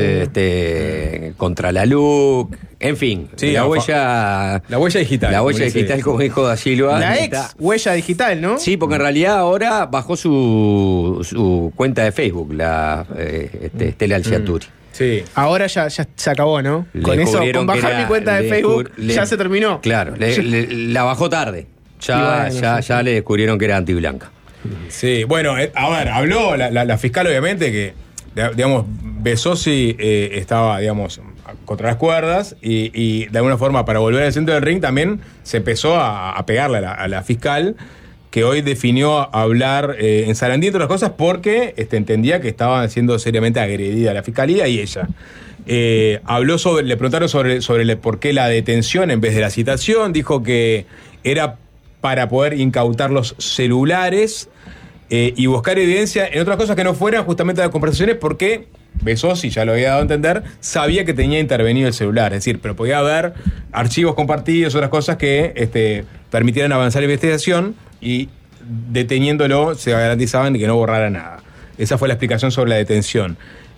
contra la LUC. En fin, sí, la huella digital. La huella digital, como dijo Da Silva. La huella digital, ¿no? Sí, porque en realidad ahora bajó su cuenta de Facebook, la Estela Alciaturi. Sí. Ahora ya se acabó, ¿no? Con eso, con bajar mi cuenta de Facebook, ya se terminó. Claro, la bajó tarde. Ya le descubrieron que era antiblanca. Sí, bueno, a ver, habló la fiscal, obviamente, que, digamos, Besosi estaba, digamos, contra las cuerdas, y de alguna forma, para volver al centro del ring, también se empezó a pegarle a la fiscal, que hoy definió hablar en Sarandí, entre otras cosas, porque entendía que estaba siendo seriamente agredida la fiscalía y ella. Le preguntaron sobre por qué la detención en vez de la citación. Dijo que era para poder incautar los celulares y buscar evidencia en otras cosas que no fueran justamente las conversaciones, porque Besosi, ya lo había dado a entender, sabía que tenía intervenido el celular. Es decir, pero podía haber archivos compartidos, otras cosas que permitieran avanzar la investigación, y deteniéndolo se garantizaban de que no borrara nada. Esa fue la explicación sobre la detención.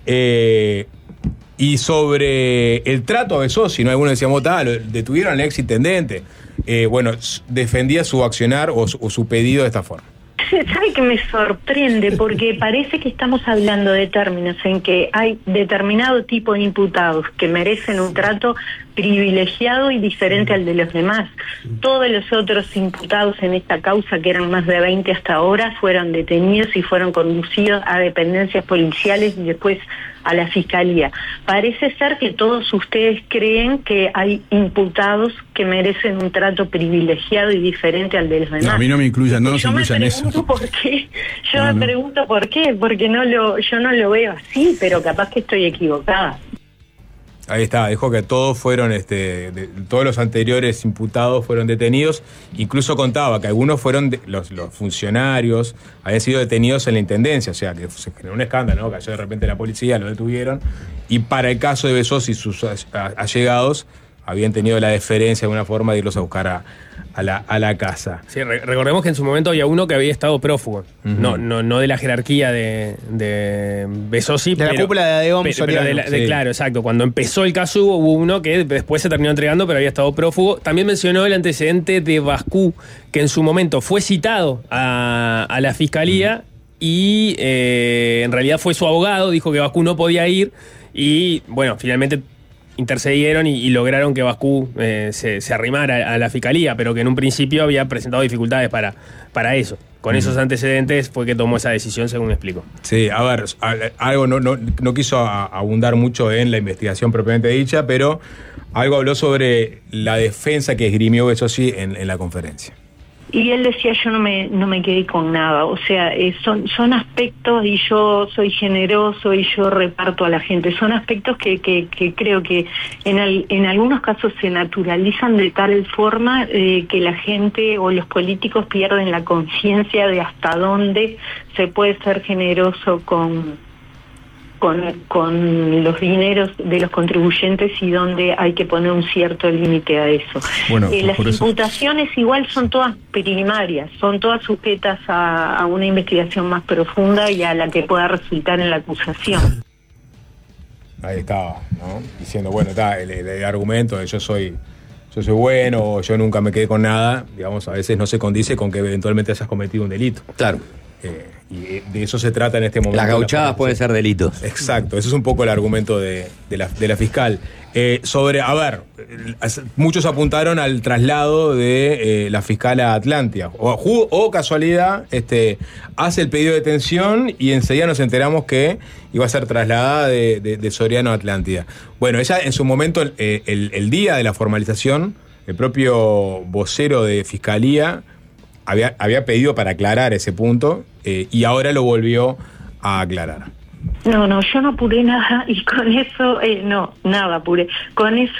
Y sobre el trato a Besosi, ¿no? Algunos decíamos, lo detuvieron al ex intendente. Bueno, defendía su accionar o su pedido de esta forma. ¿Sabe que me sorprende? Porque parece que estamos hablando de términos en que hay determinado tipo de imputados que merecen un trato privilegiado y diferente al de los demás. Todos los otros imputados en esta causa, que eran más de 20 hasta ahora, fueron detenidos y fueron conducidos a dependencias policiales y después a la fiscalía. Parece ser que todos ustedes creen que hay imputados que merecen un trato privilegiado y diferente al de los demás. No, a mí no me incluyan, no nos incluyan eso. ¿Por qué? Me pregunto por qué, porque yo no lo veo así, pero capaz que estoy equivocada. Ahí está, dijo que todos fueron, todos los anteriores imputados fueron detenidos. Incluso contaba que algunos fueron, los funcionarios habían sido detenidos en la intendencia, o sea, que se generó un escándalo, ¿no? Cayó de repente la policía, lo detuvieron, y para el caso de Besosi y sus allegados habían tenido la deferencia de alguna forma de irlos a buscar a la casa. Sí, recordemos que en su momento había uno que había estado prófugo. No de la jerarquía de Besosi, de la cúpula de Adeón Soriano. Claro, exacto. Cuando empezó el caso hubo uno que después se terminó entregando, pero había estado prófugo. También mencionó el antecedente de Bascú, que en su momento fue citado a la fiscalía y en realidad fue su abogado, dijo que Bascú no podía ir y bueno, finalmente intercedieron y lograron que Bascú se arrimara a la fiscalía, pero que en un principio había presentado dificultades para eso. Con esos antecedentes fue que tomó esa decisión, según me explico. Sí, a ver, algo no quiso abundar mucho en la investigación propiamente dicha, pero algo habló sobre la defensa que esgrimió Besosi en la conferencia. Y él decía, yo no me quedé con nada, o sea, son aspectos, y yo soy generoso y yo reparto a la gente, son aspectos que creo que en algunos casos se naturalizan de tal forma que la gente o los políticos pierden la conciencia de hasta dónde se puede ser generoso con los dineros de los contribuyentes y donde hay que poner un cierto límite a eso. Bueno, las imputaciones igual son todas primarias, son todas sujetas a una investigación más profunda y a la que pueda resultar en la acusación. Ahí estaba, ¿no? Diciendo, bueno, está el argumento de yo soy bueno o yo nunca me quedé con nada, digamos, a veces no se condice con que eventualmente hayas cometido un delito. Claro. Y de eso se trata en este momento. Las gauchadas pueden ser delitos. Exacto, ese es un poco el argumento de la fiscal. Muchos apuntaron al traslado de la fiscal a Atlántida. O casualidad, hace el pedido de detención y enseguida nos enteramos que iba a ser trasladada de Soriano a Atlántida. Bueno, ella en su momento, el día de la formalización, el propio vocero de Fiscalía había pedido para aclarar ese punto y ahora lo volvió a aclarar. No, yo no apuré nada y con eso, nada apuré. Con eso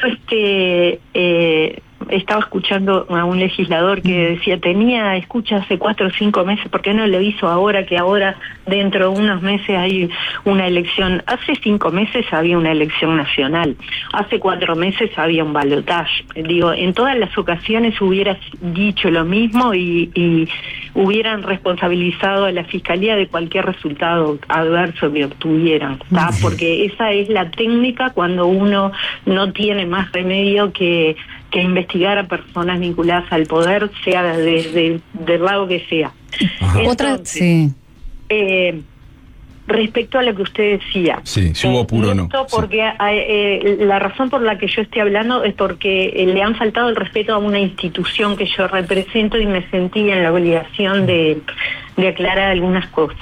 estaba escuchando a un legislador que decía, escucha hace 4 o 5 meses, ¿por qué no lo hizo ahora? Que ahora dentro de unos meses hay una elección. Hace 5 meses había una elección nacional, hace 4 meses había un balotaje. Digo, en todas las ocasiones hubieras dicho lo mismo y hubieran responsabilizado a la fiscalía de cualquier resultado adverso que obtuvieran, ¿tá? Porque esa es la técnica cuando uno no tiene más remedio que investigar a personas vinculadas al poder, sea desde del lado que sea. Entonces, respecto a lo que usted decía, sí, si hubo apuro o no. Porque la razón por la que yo estoy hablando es porque le han faltado el respeto a una institución que yo represento y me sentí en la obligación de aclarar algunas cosas.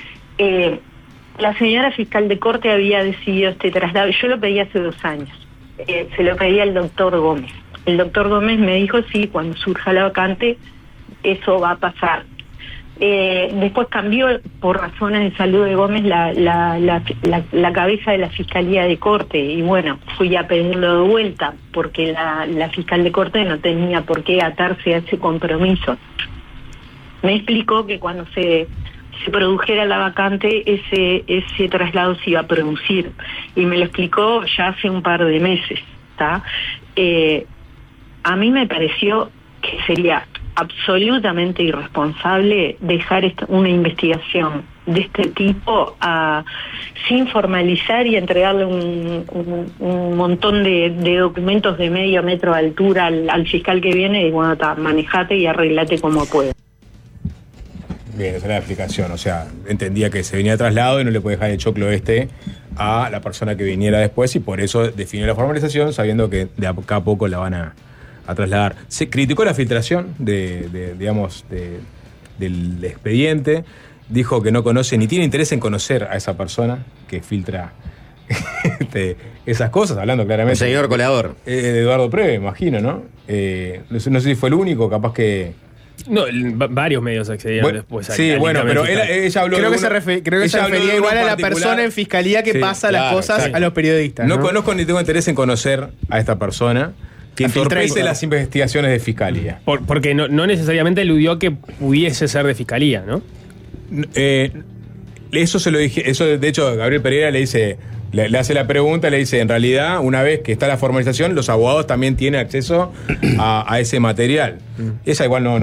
La señora fiscal de corte había decidido este traslado, yo lo pedí hace 2 años, se lo pedí al doctor Gómez. El doctor Gómez me dijo, sí, cuando surja la vacante, eso va a pasar. Después cambió, por razones de salud de Gómez, la cabeza de la Fiscalía de Corte. Y bueno, fui a pedirlo de vuelta, porque la fiscal de Corte no tenía por qué atarse a ese compromiso. Me explicó que cuando se produjera la vacante, ese traslado se iba a producir. Y me lo explicó ya hace un par de meses, ¿está? A mí me pareció que sería absolutamente irresponsable dejar una investigación de este tipo sin formalizar y entregarle un montón de documentos de medio metro de altura al fiscal que viene y bueno, manejate y arreglate como puedas. Bien, esa es la explicación, o sea, entendía que se venía de traslado y no le puede dejar el choclo a la persona que viniera después y por eso definió la formalización sabiendo que de acá a poco la van a trasladar. Se criticó la filtración del expediente, dijo que no conoce ni tiene interés en conocer a esa persona que filtra esas cosas, hablando claramente. El señor colador. De Eduardo Preve, imagino, ¿no? No sé si fue el único, capaz que... No, varios medios accedieron después. Sí, bueno, pero ella habló... Creo que se refería igual a la persona en fiscalía que pasa las cosas a los periodistas. No conozco ni tengo interés en conocer a esta persona que entorpece las investigaciones de fiscalía. Porque no necesariamente eludió que pudiese ser de fiscalía, ¿no? Eso se lo dije, eso de hecho Gabriel Pereira le dice, le hace la pregunta, le dice, en realidad, una vez que está la formalización, los abogados también tienen acceso a ese material. Esa igual no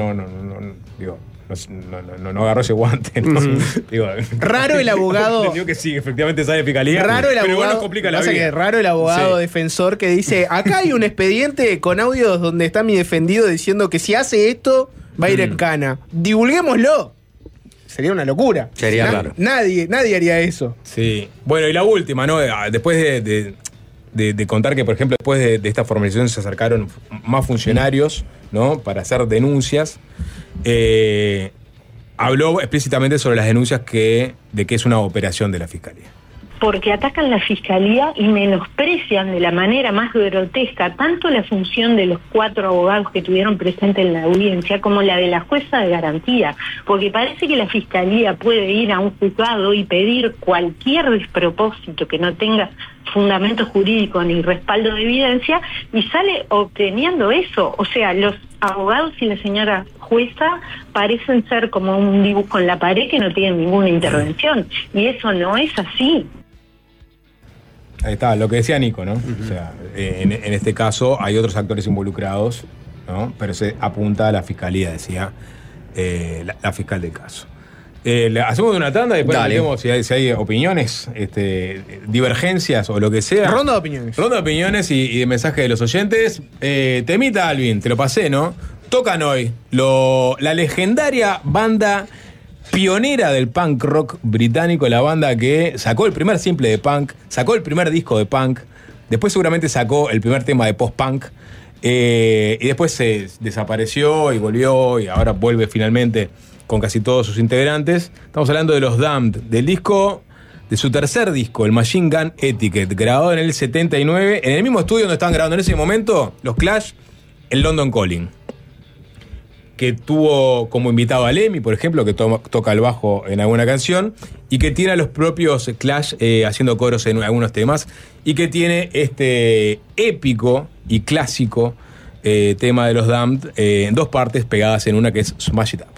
agarró ese guante. ¿no? Digo, raro el abogado. Entendió que sí, efectivamente sabe de fiscalía. Raro el abogado. Pero complica la vida. Que raro el abogado defensor que dice: acá hay un expediente con audios donde está mi defendido diciendo que si hace esto va a ir en cana. Divulguémoslo. sería una locura. Sería raro. Nadie haría eso. Sí. Bueno, y la última, ¿no? Después de contar que, por ejemplo, después de esta formalización se acercaron más funcionarios, ¿no? Para hacer denuncias. Habló explícitamente sobre las denuncias de que es una operación de la Fiscalía. Porque atacan la Fiscalía y menosprecian de la manera más grotesca tanto la función de los 4 abogados que estuvieron presentes en la audiencia como la de la jueza de garantía, porque parece que la Fiscalía puede ir a un juzgado y pedir cualquier despropósito que no tenga fundamento jurídico ni respaldo de evidencia y sale obteniendo eso. O sea, los abogados y la señora jueza parecen ser como un dibujo en la pared que no tienen ninguna intervención, y eso no es así. Ahí está, lo que decía Nico, ¿no? O sea, en este caso hay otros actores involucrados, ¿no? Pero se apunta a la Fiscalía, decía la fiscal del caso. Hacemos una tanda y después vemos si hay opiniones, divergencias o lo que sea. Ronda de opiniones. Ronda de opiniones y de mensajes de los oyentes. Temita, Alvin, te lo pasé, ¿no? Tocan hoy la legendaria banda pionera del punk rock británico, la banda que sacó el primer simple de punk, sacó el primer disco de punk, después seguramente sacó el primer tema de post-punk, y después se desapareció y volvió, y ahora vuelve finalmente con casi todos sus integrantes. Estamos hablando de los Damned, de su tercer disco, el Machine Gun Etiquette, grabado en el 79, en el mismo estudio donde estaban grabando en ese momento los Clash, en London Calling, que tuvo como invitado a Lemmy, por ejemplo, que toca el bajo en alguna canción, y que tiene a los propios Clash haciendo coros en algunos temas, y que tiene este épico y clásico tema de los Damned en 2 partes pegadas en una, que es Smash It Up.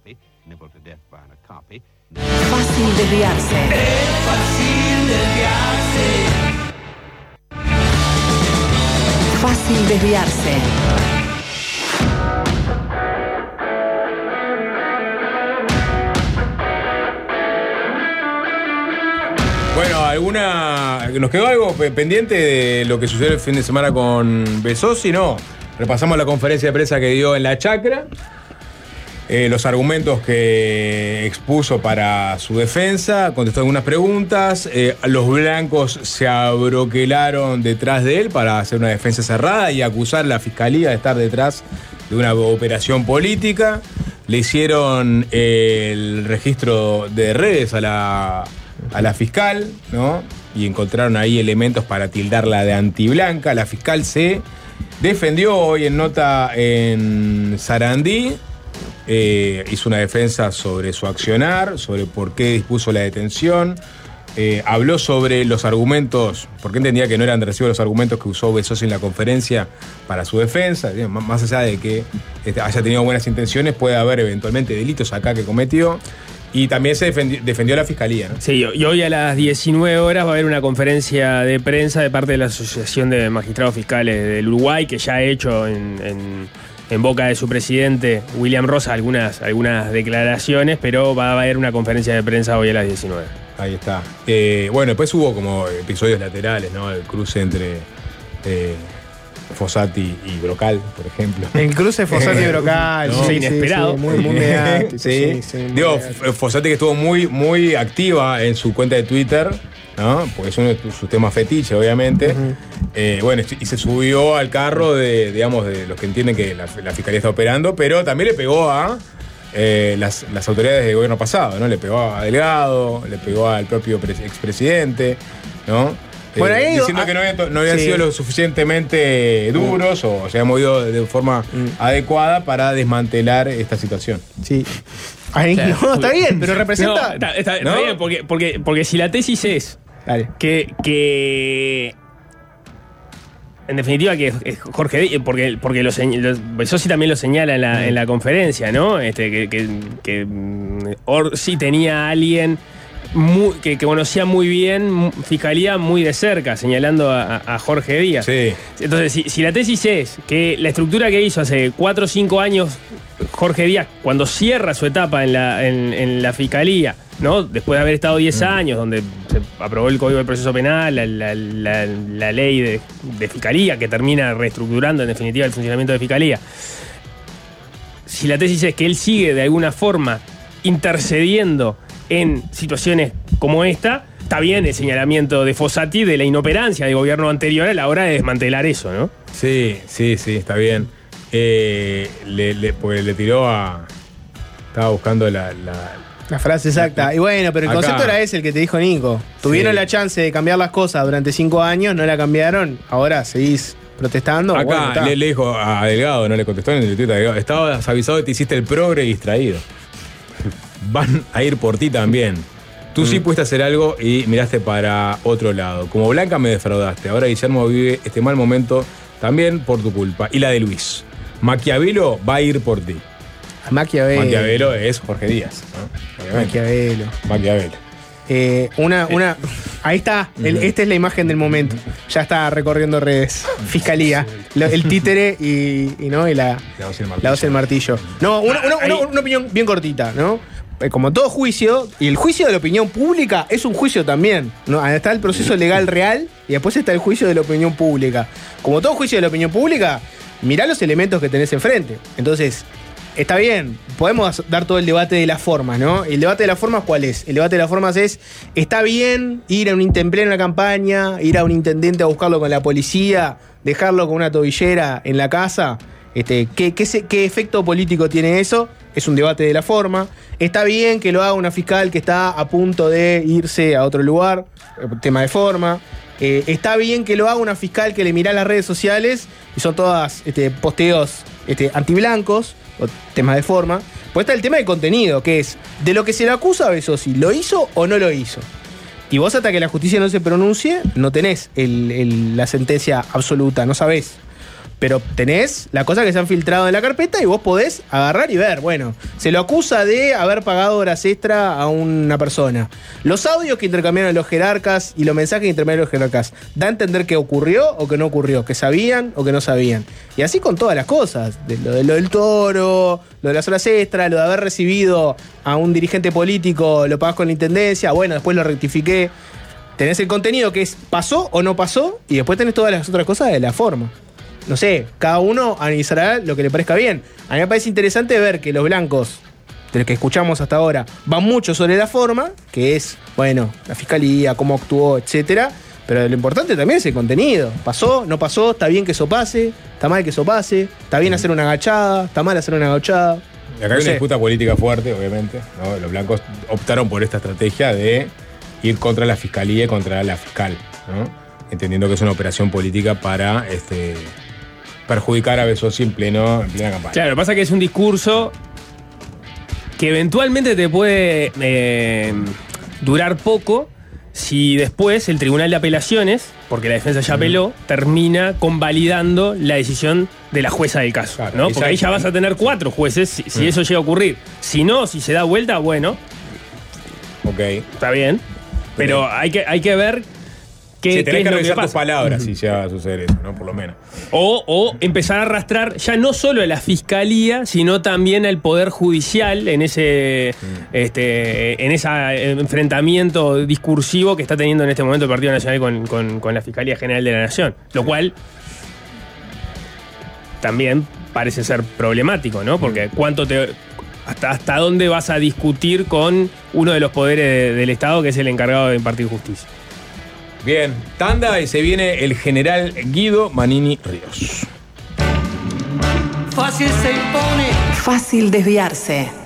Fácil desviarse. Es fácil desviarse. Fácil desviarse. Bueno, ¿nos quedó algo pendiente de lo que sucedió el fin de semana con Besosi? No. Repasamos la conferencia de prensa que dio en la Chacra, los argumentos que expuso para su defensa, contestó algunas preguntas, los blancos se abroquelaron detrás de él para hacer una defensa cerrada y acusar a la fiscalía de estar detrás de una operación política. Le hicieron el registro de redes a la fiscal, ¿no? Y encontraron ahí elementos para tildarla de antiblanca. La fiscal se defendió hoy en nota en Sarandí. Hizo una defensa sobre su accionar, sobre por qué dispuso la detención. Habló sobre los argumentos, porque entendía que no eran de recibo los argumentos que usó Besosi en la conferencia para su defensa. Más allá de que haya tenido buenas intenciones, puede haber eventualmente delitos acá que cometió. Y también se defendió a la fiscalía, ¿no? Sí, y hoy a las 19 horas va a haber una conferencia de prensa de parte de la Asociación de Magistrados Fiscales del Uruguay, que ya ha hecho en boca de su presidente, William Rosa, algunas declaraciones, pero va a haber una conferencia de prensa hoy a las 19. Ahí está. Bueno, después hubo como episodios laterales, ¿no? El cruce entre Fossati y Brocal, por ejemplo. El cruce Fossati y Brocal, ¿no? Sí, inesperado. Sí, muy mediático. Sí. Digo, Fossati que estuvo muy, muy activa en su cuenta de Twitter, ¿no? Porque es uno de sus temas fetiche, obviamente. Bueno, y se subió al carro de los que entienden que la fiscalía está operando, pero también le pegó a las autoridades del gobierno pasado, ¿no? Le pegó a Delgado, le pegó al propio expresidente, ¿no? Bueno, diciendo que no habían sido lo suficientemente duros o se habían movido de forma adecuada para desmantelar esta situación. Sí. Ay, no, está bien, pero representa. No, está bien, porque si la tesis es que en definitiva que Jorge Díaz, porque Besosi también lo señala en la conferencia, ¿no? Que Orsi tenía a alguien que conocía muy bien Fiscalía muy de cerca, señalando a Jorge Díaz. Sí. Entonces, si la tesis es que la estructura que hizo hace 4 o 5 años Jorge Díaz, cuando cierra su etapa en la Fiscalía, ¿no? Después de haber estado 10 años, donde se aprobó el Código de Proceso Penal, la ley de Fiscalía, que termina reestructurando en definitiva el funcionamiento de Fiscalía. Si la tesis es que él sigue de alguna forma intercediendo en situaciones como esta, está bien el señalamiento de Fossati de la inoperancia del gobierno anterior a la hora de desmantelar eso, ¿no? Sí, está bien. Porque le tiró a... Estaba buscando la frase exacta. Y bueno, pero el concepto era ese, el que te dijo Nico. Tuvieron la chance de cambiar las cosas durante 5 años, no la cambiaron, ahora seguís protestando. Acá bueno, le dijo a Delgado, no le contestó en el Twitter a Delgado, estabas avisado que te hiciste el progre distraído. Van a ir por ti también. Tú sí pudiste hacer algo y miraste para otro lado. Como Blanca me defraudaste. Ahora Guillermo vive este mal momento también por tu culpa. Y la de Luis. Maquiavelo va a ir por ti. Maquiavelo es Jorge Díaz, ¿no? Maquiavelo. Ahí está. Esta es la imagen del momento. Ya está recorriendo redes. Fiscalía. El títere y la hoz del martillo. No, una opinión bien cortita, ¿no? Como todo juicio, y el juicio de la opinión pública es un juicio también, ¿no? Está el proceso legal real y después está el juicio de la opinión pública. Como todo juicio de la opinión pública, mirá los elementos que tenés enfrente. Entonces, está bien, podemos dar todo el debate de las formas, ¿no? ¿El debate de las formas cuál es? El debate de las formas es, ¿está bien ir a un intempere en una campaña, ir a un intendente a buscarlo con la policía, dejarlo con una tobillera en la casa? ¿Qué efecto político tiene eso? Es un debate de la forma. Está bien que lo haga una fiscal que está a punto de irse a otro lugar, tema de forma. Está bien que lo haga una fiscal que le mira las redes sociales y son todas posteos antiblancos, o temas de forma. Pues está el tema de contenido, que es de lo que se le acusa a Besosi, ¿lo hizo o no lo hizo? Y vos hasta que la justicia no se pronuncie, no tenés la sentencia absoluta, no sabés. Pero tenés las cosas que se han filtrado en la carpeta y vos podés agarrar y ver. Bueno, se lo acusa de haber pagado horas extra a una persona. Los audios que intercambiaron los jerarcas y los mensajes que intercambiaron los jerarcas, ¿da a entender que ocurrió o que no ocurrió? ¿Que sabían o que no sabían? Y así con todas las cosas. Lo del Toro, lo de las horas extras, lo de haber recibido a un dirigente político, lo pagás con la intendencia, bueno, después lo rectifiqué. Tenés el contenido que es pasó o no pasó y después tenés todas las otras cosas de la forma. No sé, cada uno analizará lo que le parezca bien. A mí me parece interesante ver que los blancos, de los que escuchamos hasta ahora, van mucho sobre la forma, que es, bueno, la fiscalía, cómo actuó, etcétera. Pero lo importante también es el contenido. ¿Pasó? ¿No pasó? ¿Está bien que eso pase? ¿Está mal que eso pase? ¿Está bien hacer una agachada? ¿Está mal hacer una agachada? Y acá hay una disputa política fuerte, obviamente, ¿no? Los blancos optaron por esta estrategia de ir contra la fiscalía y contra la fiscal, ¿no? Entendiendo que es una operación política para perjudicar a Besosi en plena campaña. Claro, lo que pasa es que es un discurso que eventualmente te puede durar poco si después el Tribunal de Apelaciones, porque la defensa ya apeló, termina convalidando la decisión de la jueza del caso, claro, ¿no? Porque ahí ya vas a tener 4 jueces si eso llega a ocurrir. Si no, si se da vuelta, bueno. Ok. Está bien. Pero hay que ver qué tenés es que lo revisar que pasa. tus palabras si llega a suceder eso, ¿no? Por lo menos. O empezar a arrastrar ya no solo a la fiscalía, sino también al Poder Judicial en ese enfrentamiento discursivo que está teniendo en este momento el Partido Nacional con la Fiscalía General de la Nación. Lo cual también parece ser problemático, ¿no? Porque hasta dónde vas a discutir con uno de los poderes del Estado que es el encargado de impartir justicia. Bien, tanda y se viene el general Guido Manini Ríos. Fácil se impone. Fácil desviarse.